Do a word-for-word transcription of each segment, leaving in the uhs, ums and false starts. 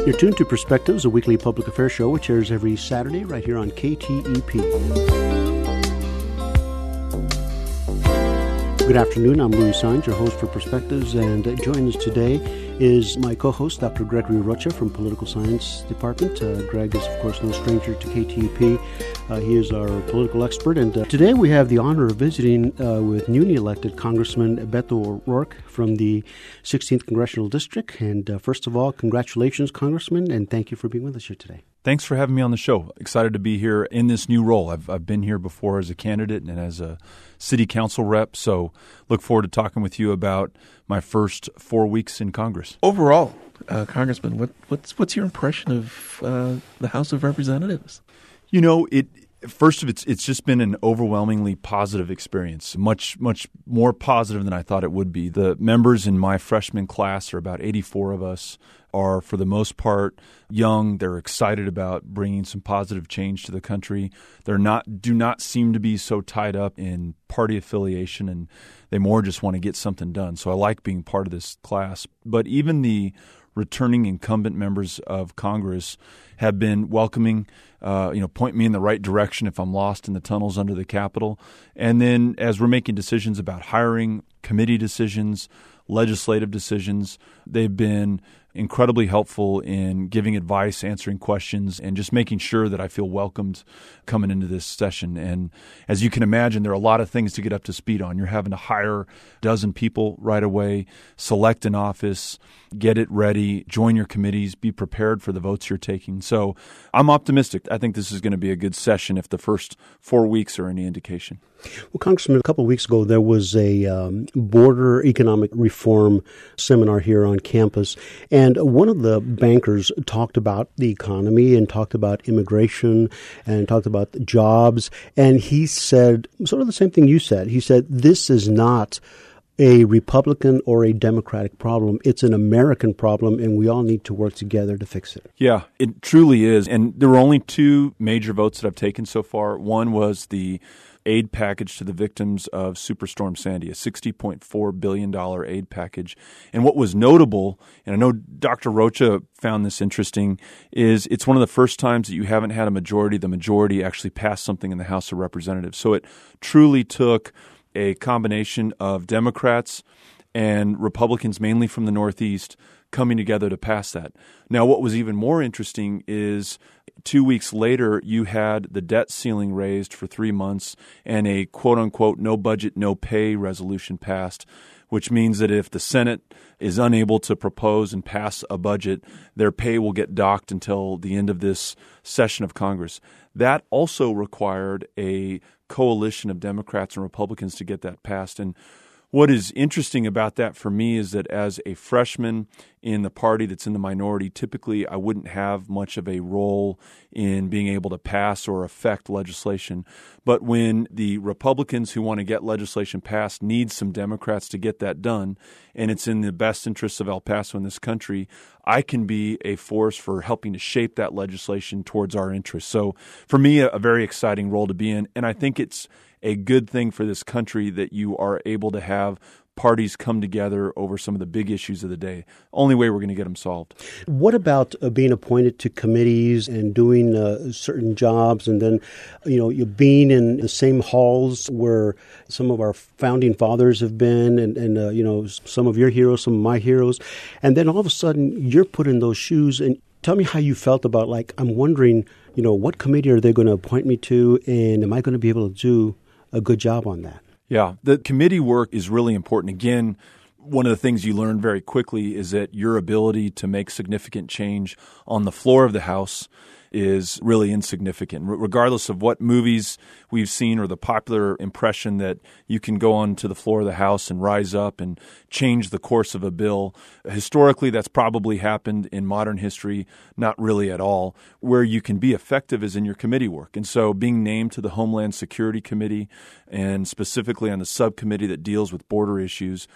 You're tuned to Perspectives, a weekly public affairs show which airs every Saturday right here on K T E P. Good afternoon. I'm Louis Saenz, your host for Perspectives, and joining us today is my co-host, Doctor Gregory Rocha from Political Science Department. Uh, Greg is, of course, no stranger to K T E P. Uh, he is our political expert, and uh, today we have the honor of visiting uh, with newly elected Congressman Beto O'Rourke from the sixteenth Congressional District. And uh, first of all, congratulations, Congressman, and thank you for being with us here today. Thanks for having me on the show. Excited to be here in this new role. I've, I've been here before as a candidate and as a city council rep, so look forward to talking with you about my first four weeks in Congress. Overall, uh, Congressman, what, what's what's your impression of uh, the House of Representatives? You know, it. First of it's it's just been an overwhelmingly positive experience, much much more positive than I thought it would be. The members in my freshman class, are about eighty-four of us, are for the most part young. They're excited about bringing some positive change to the country. They're not do not seem to be so tied up in party affiliation, and they more just want to get something done. So I like being part of this class. But even the returning incumbent members of Congress have been welcoming, uh, you know, point me in the right direction if I'm lost in the tunnels under the Capitol. And then as we're making decisions about hiring, committee decisions, legislative decisions, they've been incredibly helpful in giving advice, answering questions, and just making sure that I feel welcomed coming into this session. And as you can imagine, there are a lot of things to get up to speed on. You're having to hire a dozen people right away, select an office, get it ready, join your committees, be prepared for the votes you're taking. So I'm optimistic. I think this is going to be a good session if the first four weeks are any indication. Well, Congressman, a couple of weeks ago, there was a um, border economic reform seminar here on campus, and one of the bankers talked about the economy and talked about immigration and talked about jobs, and he said sort of the same thing you said. He said, this is not a Republican or a Democratic problem. It's an American problem, and we all need to work together to fix it. Yeah, it truly is. And there were only two major votes that I've taken so far. One was the aid package to the victims of Superstorm Sandy, a sixty point four billion dollars aid package. And what was notable, and I know Doctor Rocha found this interesting, is it's one of the first times that you haven't had a majority, the majority actually pass something in the House of Representatives. So it truly took a combination of Democrats and Republicans, mainly from the Northeast, coming together to pass that. Now, what was even more interesting is two weeks later, you had the debt ceiling raised for three months and a quote-unquote no budget, no pay resolution passed, which means that if the Senate is unable to propose and pass a budget, their pay will get docked until the end of this session of Congress. That also required a coalition of Democrats and Republicans to get that passed. And what is interesting about that for me is that as a freshman in the party that's in the minority, typically I wouldn't have much of a role in being able to pass or affect legislation. But when the Republicans who want to get legislation passed need some Democrats to get that done, and it's in the best interests of El Paso in this country, I can be a force for helping to shape that legislation towards our interests. So for me, a, a very exciting role to be in, and I think it's a good thing for this country that you are able to have parties come together over some of the big issues of the day. Only way we're going to get them solved. What about uh, being appointed to committees and doing uh, certain jobs, and then, you know, you being in the same halls where some of our founding fathers have been, and, and uh, you know, some of your heroes, some of my heroes, and then all of a sudden you're put in those shoes. And tell me how you felt about, like, I'm wondering, you know, what committee are they going to appoint me to, and am I going to be able to do a good job on that? Yeah, the committee work is really important. Again, one of the things you learn very quickly is that your ability to make significant change on the floor of the House is really insignificant. R- regardless of what movies we've seen or the popular impression that you can go onto the floor of the House and rise up and change the course of a bill, historically that's probably happened. In modern history, not really at all. Where you can be effective is in your committee work. And so being named to the Homeland Security Committee, and specifically on the subcommittee that deals with border issues,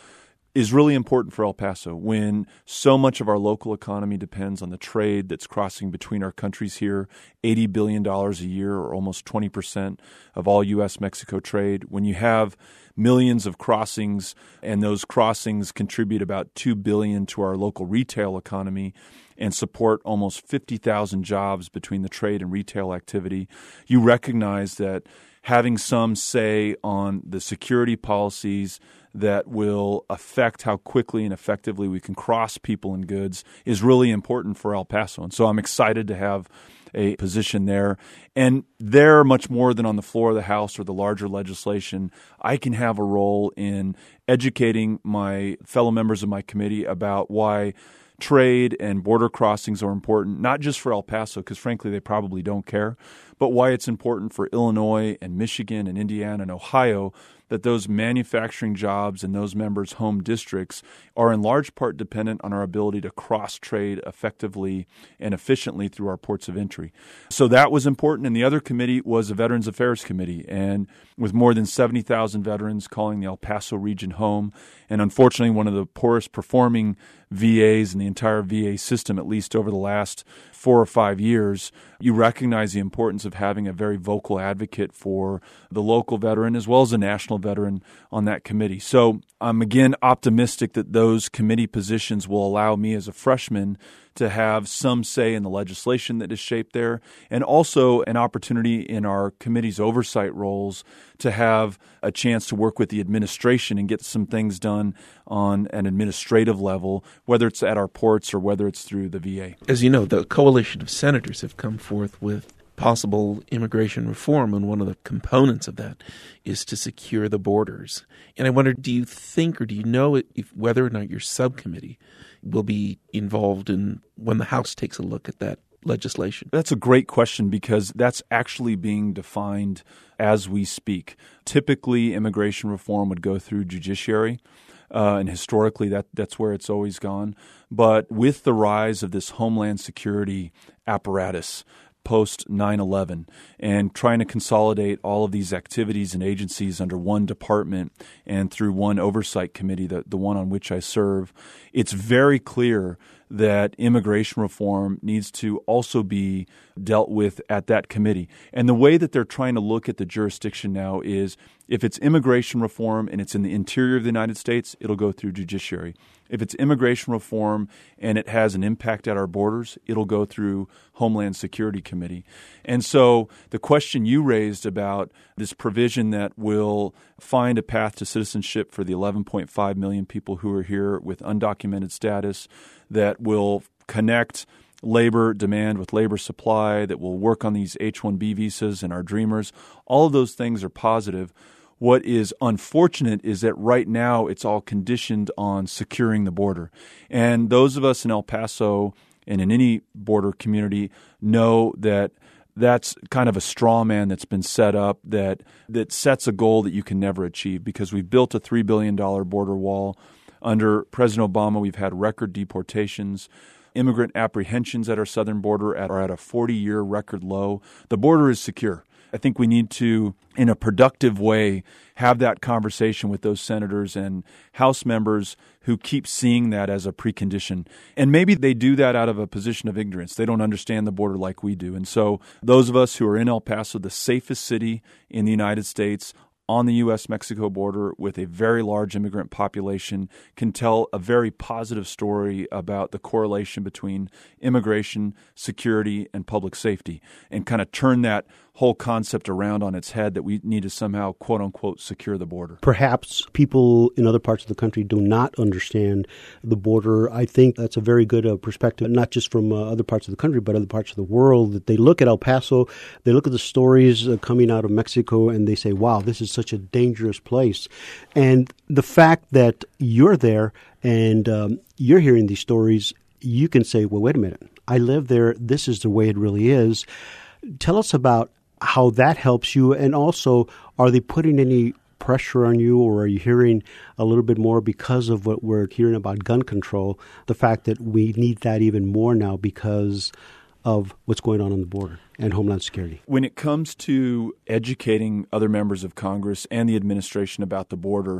is really important for El Paso when so much of our local economy depends on the trade that's crossing between our countries here, eighty billion dollars a year or almost twenty percent of all U S Mexico trade. When you have millions of crossings and those crossings contribute about two billion dollars to our local retail economy and support almost fifty thousand jobs between the trade and retail activity, you recognize that having some say on the security policies that will affect how quickly and effectively we can cross people and goods is really important for El Paso. And so I'm excited to have a position there. And there, much more than on the floor of the House or the larger legislation, I can have a role in educating my fellow members of my committee about why trade and border crossings are important, not just for El Paso, because frankly they probably don't care, but why it's important for Illinois and Michigan and Indiana and Ohio that those manufacturing jobs in those members' home districts are in large part dependent on our ability to cross-trade effectively and efficiently through our ports of entry. So that was important. And the other committee was a Veterans Affairs Committee. And with more than seventy thousand veterans calling the El Paso region home, and unfortunately one of the poorest performing V As in the entire V A system, at least over the last four or five years, you recognize the importance of having a very vocal advocate for the local veteran as well as a national veteran on that committee. So I'm again optimistic that those committee positions will allow me as a freshman to have some say in the legislation that is shaped there, and also an opportunity in our committee's oversight roles to have a chance to work with the administration and get some things done on an administrative level, whether it's at our ports or whether it's through the V A. As you know, the coalition of senators have come forth with possible immigration reform, and one of the components of that is to secure the borders. And I wonder, do you think or do you know if whether or not your subcommittee will be involved in when the House takes a look at that legislation? That's a great question because that's actually being defined as we speak. Typically, immigration reform would go through judiciary. Uh, and historically, that that's where it's always gone. But with the rise of this Homeland Security apparatus post nine eleven and trying to consolidate all of these activities and agencies under one department and through one oversight committee, the, the one on which I serve, it's very clear that immigration reform needs to also be dealt with at that committee. And the way that they're trying to look at the jurisdiction now is if it's immigration reform and it's in the interior of the United States, it'll go through judiciary. If it's immigration reform and it has an impact at our borders, it'll go through Homeland Security Committee. And so the question you raised about this provision that will find a path to citizenship for the eleven point five million people who are here with undocumented status, that will connect labor demand with labor supply, that will work on these H one B visas and our dreamers, all of those things are positive. What is unfortunate is that right now it's all conditioned on securing the border. And those of us in El Paso and in any border community know that that's kind of a straw man that's been set up that that sets a goal that you can never achieve because we've built a three billion dollars border wall. Under President Obama, we've had record deportations. Immigrant apprehensions at our southern border are at a forty-year record low. The border is secure. I think we need to, in a productive way, have that conversation with those senators and House members who keep seeing that as a precondition. And maybe they do that out of a position of ignorance. They don't understand the border like we do. And so those of us who are in El Paso, the safest city in the United States, on the U S Mexico border with a very large immigrant population, can tell a very positive story about the correlation between immigration, security, and public safety, and kind of turn that whole concept around on its head that we need to somehow, quote unquote, secure the border. Perhaps people in other parts of the country do not understand the border. I think that's a very good uh, perspective, not just from uh, other parts of the country, but other parts of the world, that they look at El Paso, they look at the stories uh, coming out of Mexico, and they say, wow, this is such a dangerous place. And the fact that you're there and um, you're hearing these stories, you can say, well, wait a minute, I live there. This is the way it really is. Tell us about how that helps you, and also, are they putting any pressure on you, or are you hearing a little bit more because of what we're hearing about gun control, the fact that we need that even more now because of what's going on on the border and Homeland Security? When it comes to educating other members of Congress and the administration about the border,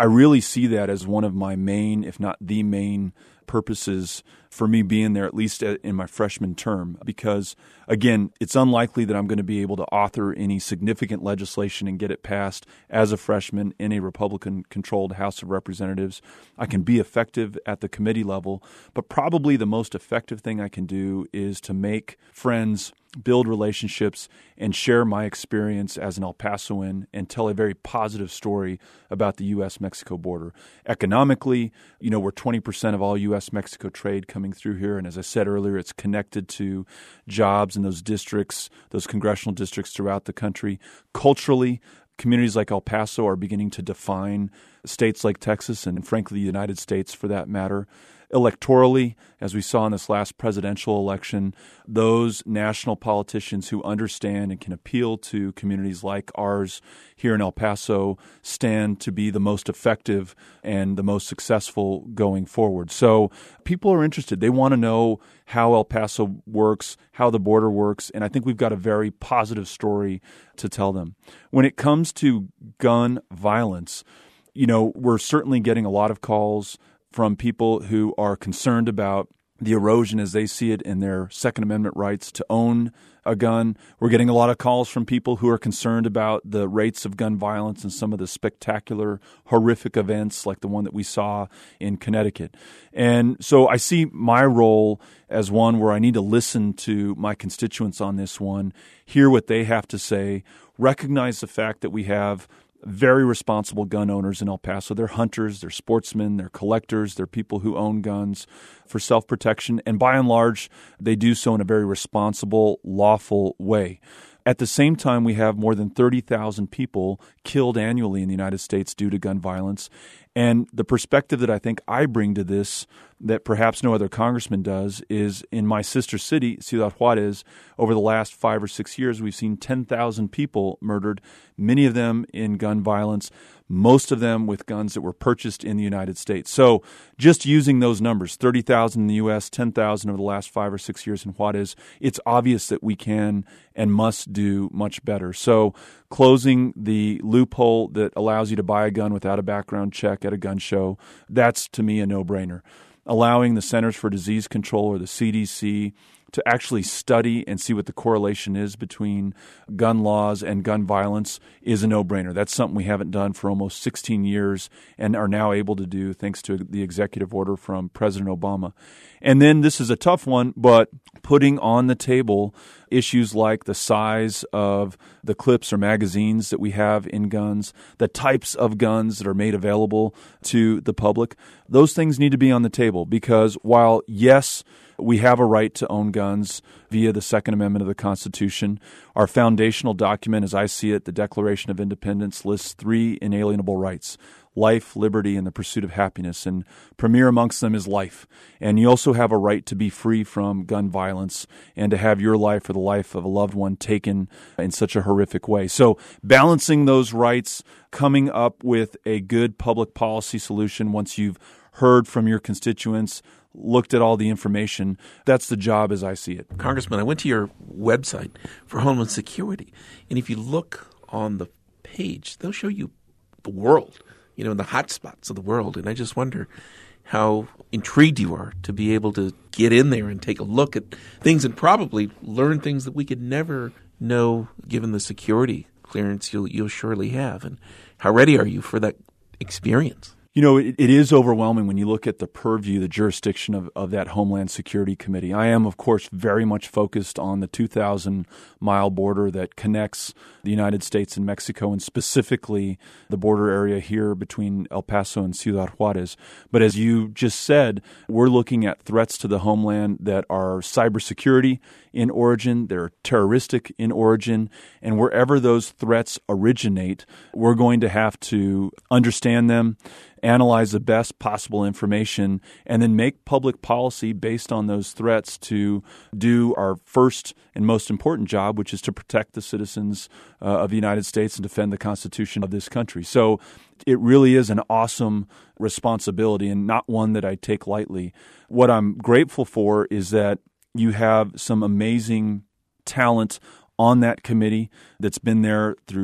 I really see that as one of my main, if not the main, purposes for me being there, at least in my freshman term, because, again, it's unlikely that I'm going to be able to author any significant legislation and get it passed as a freshman in a Republican-controlled House of Representatives. I can be effective at the committee level, but probably the most effective thing I can do is to make friends, build relationships, and share my experience as an El Pasoan and tell a very positive story about the U S Mexico border. Economically, you know, we're twenty percent of all U S Mexico trade coming through here. And as I said earlier, it's connected to jobs in those districts, those congressional districts throughout the country. Culturally, communities like El Paso are beginning to define states like Texas and, frankly, the United States for that matter. Electorally, as we saw in this last presidential election, those national politicians who understand and can appeal to communities like ours here in El Paso stand to be the most effective and the most successful going forward. So people are interested. They want to know how El Paso works, how the border works, and I think we've got a very positive story to tell them. When it comes to gun violence, you know, we're certainly getting a lot of calls from people who are concerned about the erosion as they see it in their Second Amendment rights to own a gun. We're getting a lot of calls from people who are concerned about the rates of gun violence and some of the spectacular, horrific events like the one that we saw in Connecticut. And so I see my role as one where I need to listen to my constituents on this one, hear what they have to say, recognize the fact that we have very responsible gun owners in El Paso. They're hunters, they're sportsmen, they're collectors, they're people who own guns for self-protection. And by and large, they do so in a very responsible, lawful way. At the same time, we have more than thirty thousand people killed annually in the United States due to gun violence. And the perspective that I think I bring to this that perhaps no other congressman does is in my sister city, Ciudad Juarez, over the last five or six years, we've seen ten thousand people murdered, many of them in gun violence, most of them with guns that were purchased in the United States. So just using those numbers, thirty thousand in the U S, ten thousand over the last five or six years in Juarez, it's obvious that we can and must do much better. So closing the loophole that allows you to buy a gun without a background check at a gun show, that's to me a no-brainer. Allowing the Centers for Disease Control or the C D C to actually study and see what the correlation is between gun laws and gun violence is a no-brainer. That's something we haven't done for almost sixteen years and are now able to do thanks to the executive order from President Obama. And then this is a tough one, but putting on the table issues like the size of the clips or magazines that we have in guns, the types of guns that are made available to the public, those things need to be on the table because while, yes, we have a right to own guns via the Second Amendment of the Constitution. Our foundational document, as I see it, the Declaration of Independence, lists three inalienable rights: life, liberty, and the pursuit of happiness. And premier amongst them is life. And you also have a right to be free from gun violence and to have your life or the life of a loved one taken in such a horrific way. So balancing those rights, coming up with a good public policy solution once you've heard from your constituents, looked at all the information. That's the job as I see it. Congressman, I went to your website for Homeland Security, and if you look on the page, they'll show you the world, you know, the hot spots of the world. And I just wonder how intrigued you are to be able to get in there and take a look at things and probably learn things that we could never know given the security clearance you'll, you'll surely have. And how ready are you for that experience? You know, it, it is overwhelming when you look at the purview, the jurisdiction of, of that Homeland Security Committee. I am, of course, very much focused on the two thousand mile border that connects the United States and Mexico, and specifically the border area here between El Paso and Ciudad Juarez. But as you just said, we're looking at threats to the homeland that are cybersecurity in origin, they're terroristic in origin, and wherever those threats originate, we're going to have to understand them, analyze the best possible information, and then make public policy based on those threats to do our first and most important job, which is to protect the citizens uh, of the United States and defend the Constitution of this country. So it really is an awesome responsibility and not one that I take lightly. What I'm grateful for is that you have some amazing talent on that committee that's been there through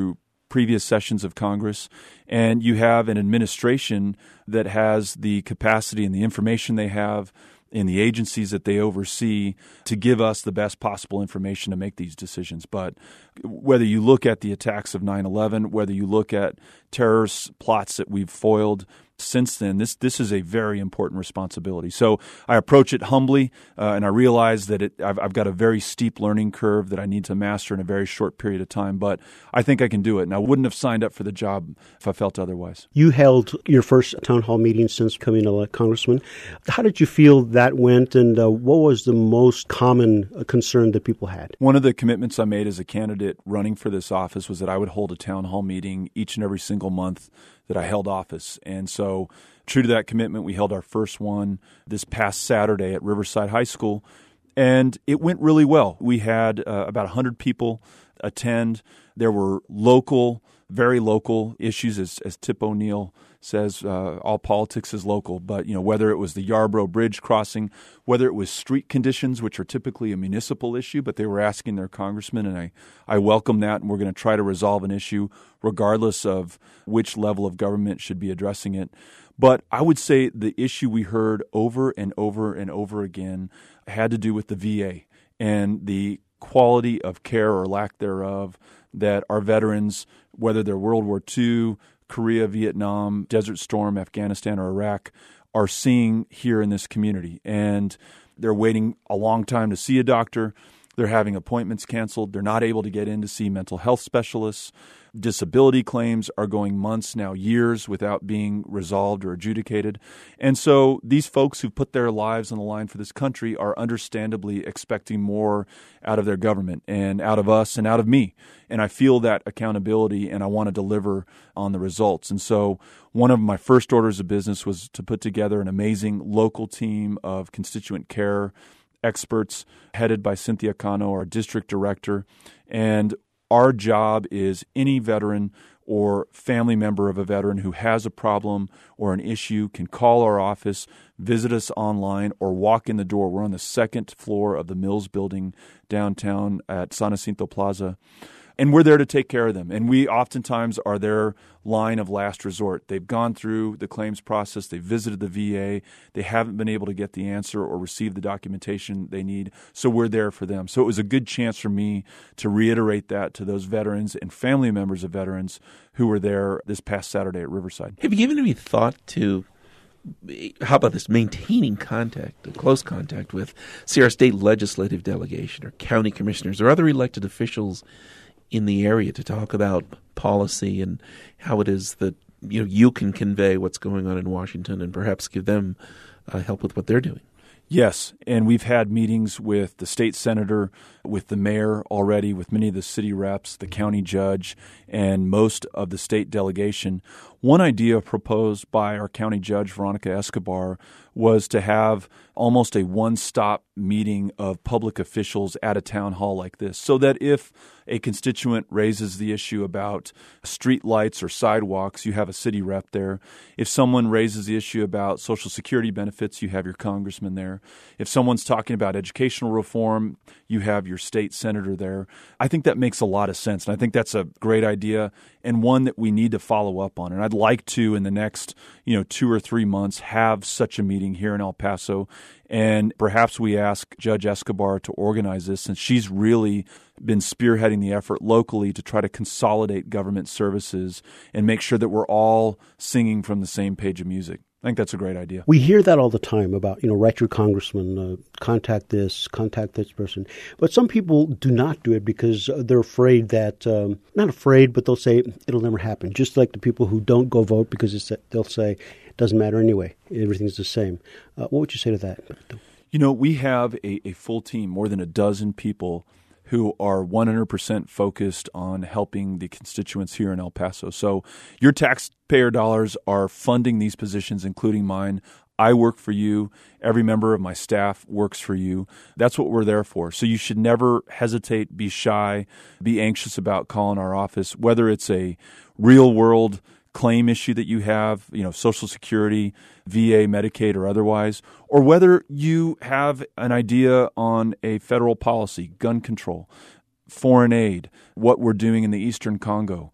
previous sessions of Congress, and you have an administration that has the capacity and the information they have in the agencies that they oversee to give us the best possible information to make these decisions. But whether you look at the attacks of nine eleven, whether you look at terrorist plots that we've foiled since then, this this is a very important responsibility. So I approach it humbly, uh, and I realize that it, I've, I've got a very steep learning curve that I need to master in a very short period of time, but I think I can do it, and I wouldn't have signed up for the job if I felt otherwise. You held your first town hall meeting since becoming a congressman. How did you feel that went, and uh, what was the most common concern that people had? One of the commitments I made as a candidate running for this office was that I would hold a town hall meeting each and every single month that I held office. And so, true to that commitment, we held our first one this past Saturday at Riverside High School, and it went really well. We had uh, about one hundred people attend. There were local, very local issues, as, as Tip O'Neill says, uh, all politics is local. But, you know, whether it was the Yarborough Bridge crossing, whether it was street conditions, which are typically a municipal issue, but they were asking their congressman, and I, I welcome that, and we're going to try to resolve an issue regardless of which level of government should be addressing it. But I would say the issue we heard over and over and over again had to do with the V A and the quality of care or lack thereof that our veterans, whether they're World War Two, Korea, Vietnam, Desert Storm, Afghanistan, or Iraq, are seeing here in this community. And they're waiting a long time to see a doctor. They're having appointments canceled. They're not able to get in to see mental health specialists. Disability claims are going months, now years, without being resolved or adjudicated. And so these folks who put their lives on the line for this country are understandably expecting more out of their government and out of us and out of me. And I feel that accountability, and I want to deliver on the results. And so one of my first orders of business was to put together an amazing local team of constituent care experts headed by Cynthia Cano, our district director. And our job is any veteran or family member of a veteran who has a problem or an issue can call our office, visit us online, or walk in the door. We're on the second floor of the Mills Building downtown at San Jacinto Plaza. And we're there to take care of them. And we oftentimes are their line of last resort. They've gone through the claims process. They've visited the V A. They haven't been able to get the answer or receive the documentation they need. So we're there for them. So it was a good chance for me to reiterate that to those veterans and family members of veterans who were there this past Saturday at Riverside. Have you given any thought to, how about this, maintaining contact, close contact with, say, our state legislative delegation or county commissioners or other elected officials in the area to talk about policy and how it is that you know you can convey what's going on in Washington and perhaps give them uh, help with what they're doing? Yes, and we've had meetings with the state senator, with the mayor already, with many of the city reps, the county judge, and most of the state delegation. One idea proposed by our county judge, Veronica Escobar, was to have almost a one-stop meeting of public officials at a town hall like this, so that if a constituent raises the issue about street lights or sidewalks, you have a city rep there. If someone raises the issue about Social Security benefits, you have your congressman there. If someone's talking about educational reform, you have your state senator there. I think that makes a lot of sense, and I think that's a great idea and one that we need to follow up on. And I'd like to, in the next you know two or three months, have such a meeting here in El Paso. And perhaps we ask Judge Escobar to organize this, since she's really been spearheading the effort locally to try to consolidate government services and make sure that we're all singing from the same page of music. I think that's a great idea. We hear that all the time about, you know, write your congressman, uh, contact this, contact this person. But some people do not do it because they're afraid that, um, not afraid, but they'll say it'll never happen. Just like the people who don't go vote because it's, they'll say it doesn't matter anyway. Everything's the same. Uh, what would you say to that? You know, we have a, a full team, more than a dozen people who are one hundred percent focused on helping the constituents here in El Paso. So your taxpayer dollars are funding these positions, including mine. I work for you. Every member of my staff works for you. That's what we're there for. So you should never hesitate, be shy, be anxious about calling our office, whether it's a real-world claim issue that you have, you know, Social Security, V A, Medicaid, or otherwise, or whether you have an idea on a federal policy, gun control, foreign aid, what we're doing in the Eastern Congo.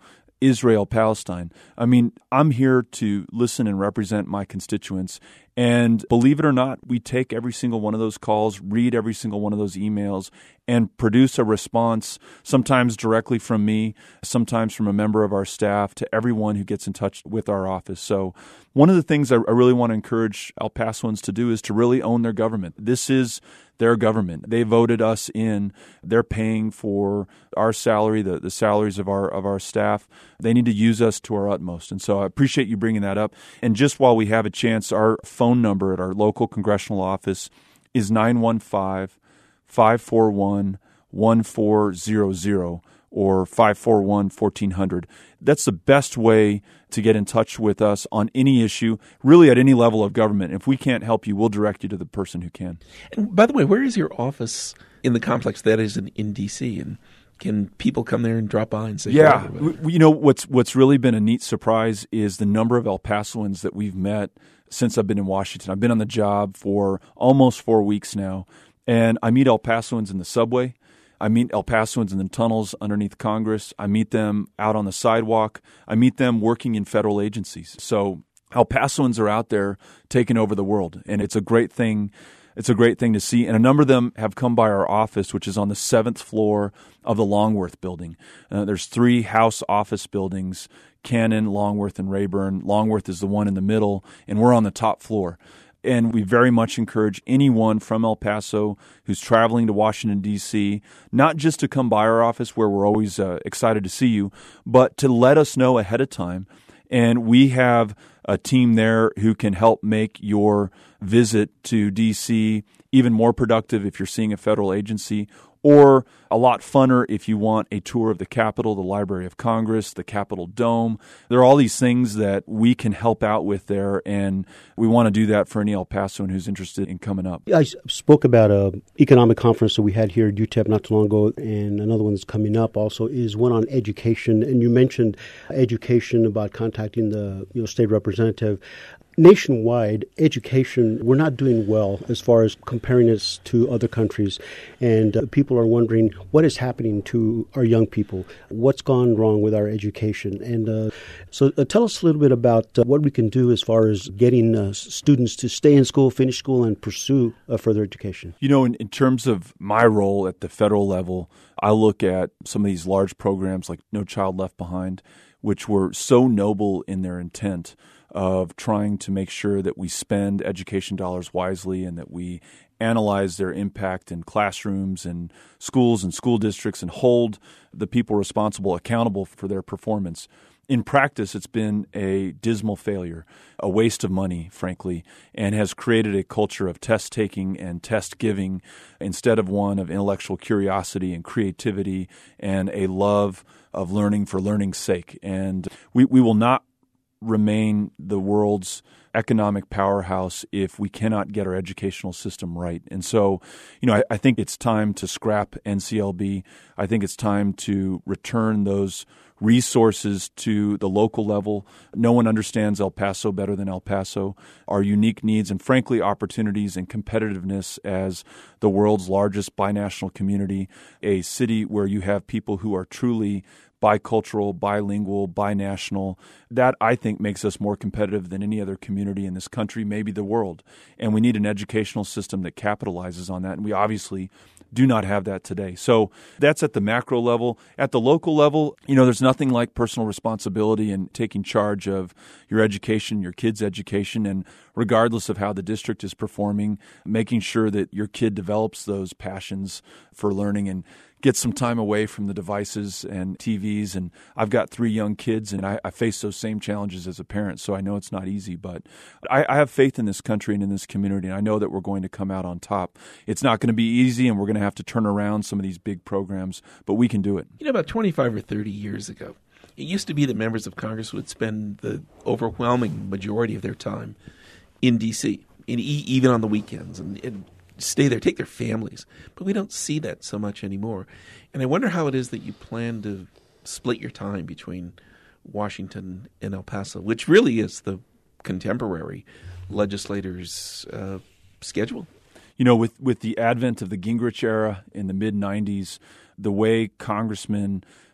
Israel, Palestine. I mean, I'm here to listen and represent my constituents. And believe it or not, we take every single one of those calls, read every single one of those emails, and produce a response, sometimes directly from me, sometimes from a member of our staff, to everyone who gets in touch with our office. So one of the things I really want to encourage El Pasoans to do is to really own their government. This is their government. They voted us in. They're paying for our salary, the, the salaries of our of our staff. They need to use us to our utmost. And so I appreciate you bringing that up. And just while we have a chance, our phone number at our local congressional office is nine one five, five four one, one four zero zero or five four one, one four zero zero. That's the best way to get in touch with us on any issue, really at any level of government. If we can't help you, we'll direct you to the person who can. And by the way, where is your office in the complex that is in, in D C? And can people come there and drop by and say yeah, hello? you know, what's what's really been a neat surprise is the number of El Pasoans that we've met since I've been in Washington. I've been on the job for almost four weeks now, and I meet El Pasoans in the subway. I meet El Pasoans in the tunnels underneath Congress. I meet them out on the sidewalk. I meet them working in federal agencies. So El Pasoans are out there taking over the world, and it's a great thing. It's a great thing to see. And a number of them have come by our office, which is on the seventh floor of the Longworth building. Uh, there's three House office buildings, Cannon, Longworth, and Rayburn. Longworth is the one in the middle, and we're on the top floor. And we very much encourage anyone from El Paso who's traveling to Washington, D C, not just to come by our office where we're always uh, excited to see you, but to let us know ahead of time. And we have a team there who can help make your visit to D C even more productive if you're seeing a federal agency, or a lot funner if you want a tour of the Capitol, the Library of Congress, the Capitol Dome. There are all these things that we can help out with there, and we want to do that for any El Pasoan who's interested in coming up. I spoke about an economic conference that we had here at U T E P not too long ago, and another one that's coming up also is one on education. And you mentioned education about contacting the you know, state representative. Nationwide, education, we're not doing well as far as comparing us to other countries. And uh, people are wondering what is happening to our young people, what's gone wrong with our education. And uh, so uh, tell us a little bit about uh, what we can do as far as getting uh, students to stay in school, finish school, and pursue uh, further education. You know, in, in terms of my role at the federal level, I look at some of these large programs like No Child Left Behind, which were so noble in their intent of trying to make sure that we spend education dollars wisely and that we analyze their impact in classrooms and schools and school districts and hold the people responsible accountable for their performance. In practice, it's been a dismal failure, a waste of money, frankly, and has created a culture of test-taking and test-giving instead of one of intellectual curiosity and creativity and a love of learning for learning's sake. And we, we will not remain the world's economic powerhouse if we cannot get our educational system right. And so, you know, I, I think it's time to scrap N C L B. I think it's time to return those resources to the local level. No one understands El Paso better than El Paso, our unique needs and, frankly, opportunities and competitiveness as the world's largest binational community, a city where you have people who are truly bicultural, bilingual, binational. That, I think, makes us more competitive than any other community in this country, maybe the world. And we need an educational system that capitalizes on that. And we obviously do not have that today. So that's at the macro level. At the local level, you know, there's nothing like personal responsibility and taking charge of your education, your kid's education, and regardless of how the district is performing, making sure that your kid develops those passions for learning and get some time away from the devices and T Vs. And I've got three young kids, and I, I face those same challenges as a parent, so I know it's not easy. But I, I have faith in this country and in this community, and I know that we're going to come out on top. It's not going to be easy, and we're going to have to turn around some of these big programs, but we can do it. You know, about twenty-five or thirty years ago, it used to be that members of Congress would spend the overwhelming majority of their time in D C, in, even on the weekends, and, and stay there, take their families. But we don't see that so much anymore. And I wonder how it is that you plan to split your time between Washington and El Paso, which really is the contemporary legislators' uh, schedule. You know, with, with the advent of the Gingrich era in the mid nineties, the way congressmen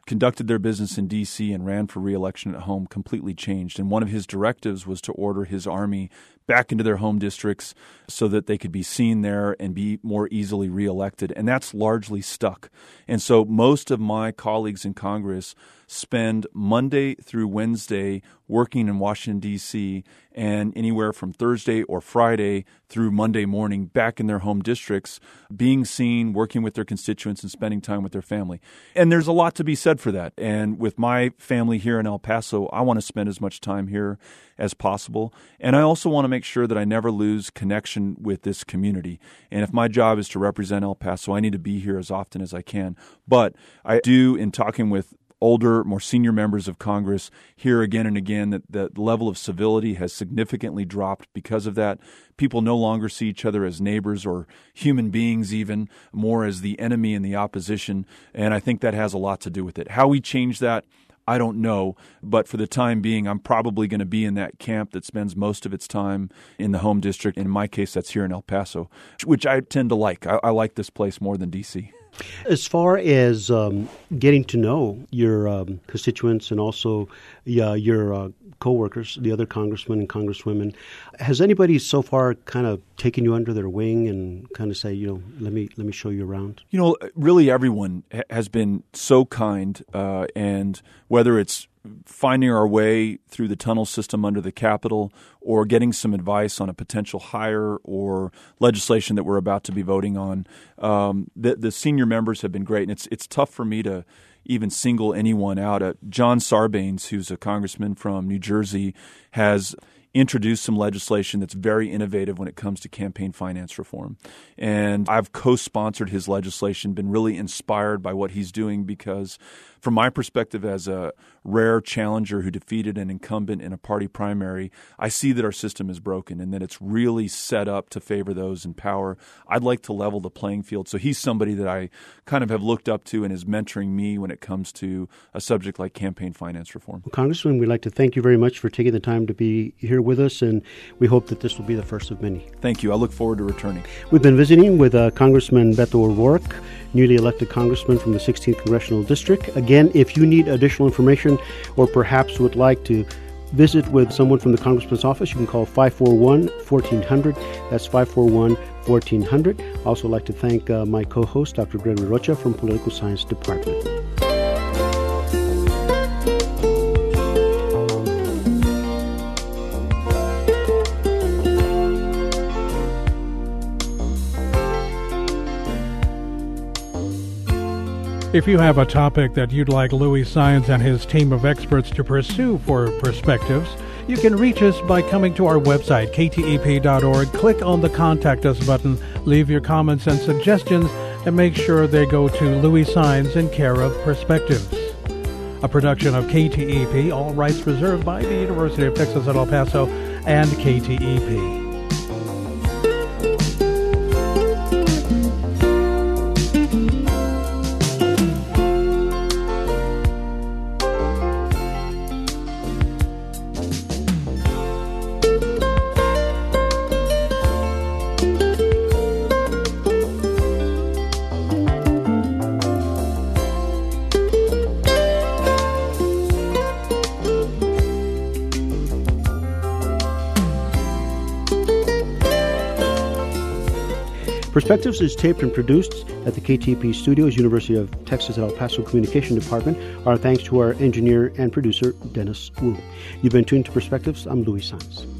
conducted their business in D C and ran for re-election at home completely changed. And one of his directives was to order his army back into their home districts so that they could be seen there and be more easily reelected. And that's largely stuck. And so most of my colleagues in Congress spend Monday through Wednesday working in Washington, D C, and anywhere from Thursday or Friday through Monday morning back in their home districts, being seen, working with their constituents, and spending time with their family. And there's a lot to be said for that. And with my family here in El Paso, I want to spend as much time here as possible. And I also want to make sure that I never lose connection with this community. And if my job is to represent El Paso, I need to be here as often as I can. But I do, in talking with older, more senior members of Congress, hear again and again that the level of civility has significantly dropped because of that. People no longer see each other as neighbors or human beings even, more as the enemy and the opposition. And I think that has a lot to do with it. How we change that, I don't know, but for the time being, I'm probably going to be in that camp that spends most of its time in the home district. In my case, that's here in El Paso, which I tend to like. I, I like this place more than D C. As far as um, getting to know your um, constituents and also uh, your uh, co-workers, the other congressmen and congresswomen, has anybody so far kind of taken you under their wing and kind of say, you know, let me let me show you around? You know, really everyone ha- has been so kind, uh, and whether it's finding our way through the tunnel system under the Capitol or getting some advice on a potential hire or legislation that we're about to be voting on, um, the, the senior members have been great. And it's it's tough for me to even single anyone out. Uh, John Sarbanes, who's a congressman from New Jersey, has introduced some legislation that's very innovative when it comes to campaign finance reform. And I've co-sponsored his legislation, been really inspired by what he's doing because from my perspective as a rare challenger who defeated an incumbent in a party primary, I see that our system is broken and that it's really set up to favor those in power. I'd like to level the playing field. So he's somebody that I kind of have looked up to and is mentoring me when it comes to a subject like campaign finance reform. Well, Congressman, we'd like to thank you very much for taking the time to be here with us, and we hope that this will be the first of many. Thank you. I look forward to returning. We've been visiting with uh, Congressman Beto O'Rourke, newly elected congressman from the sixteenth Congressional District. Again, if you need additional information or perhaps would like to visit with someone from the congressman's office, you can call five four one, one four zero zero. That's five four one, one four zero zero. I also like to thank uh, my co-host, Doctor Gregory Rocha from Political Science Department. If you have a topic that you'd like Louis Sines and his team of experts to pursue for Perspectives, you can reach us by coming to our website, k t e p dot org. Click on the Contact Us button, leave your comments and suggestions, and make sure they go to Louis Sines in care of Perspectives. A production of K T E P, all rights reserved by the University of Texas at El Paso and K T E P. Perspectives is taped and produced at the K T E P Studios, University of Texas at El Paso Communication Department. Our thanks to our engineer and producer, Dennis Wu. You've been tuned to Perspectives. I'm Louis Sines.